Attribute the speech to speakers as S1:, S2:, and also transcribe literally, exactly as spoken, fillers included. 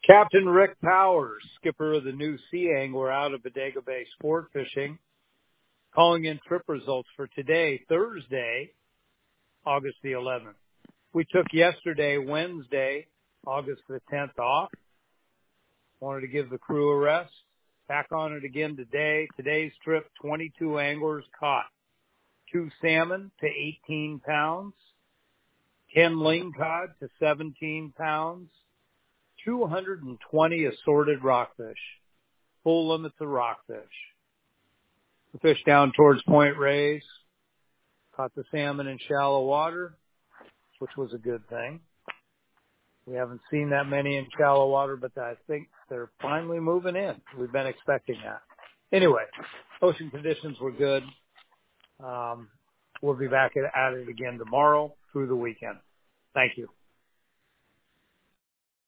S1: Captain Rick Powers, skipper of the new Sea Angler out of Bodega Bay Sport Fishing, calling in trip results for today, Thursday, August the eleventh. We took yesterday, Wednesday, August the tenth off. Wanted to give the crew a rest. Back on it again today. Today's trip, twenty-two anglers caught. Two salmon to eighteen pounds. ten lingcod to seventeen pounds. two hundred twenty assorted rockfish. Full limits of rockfish. The fish down towards Point Reyes. Caught the salmon in shallow water, which was a good thing. We haven't seen that many in shallow water, but I think they're finally moving in. We've been expecting that. Anyway, ocean conditions were good. Um, we'll be back at, at it again tomorrow through the weekend. Thank you.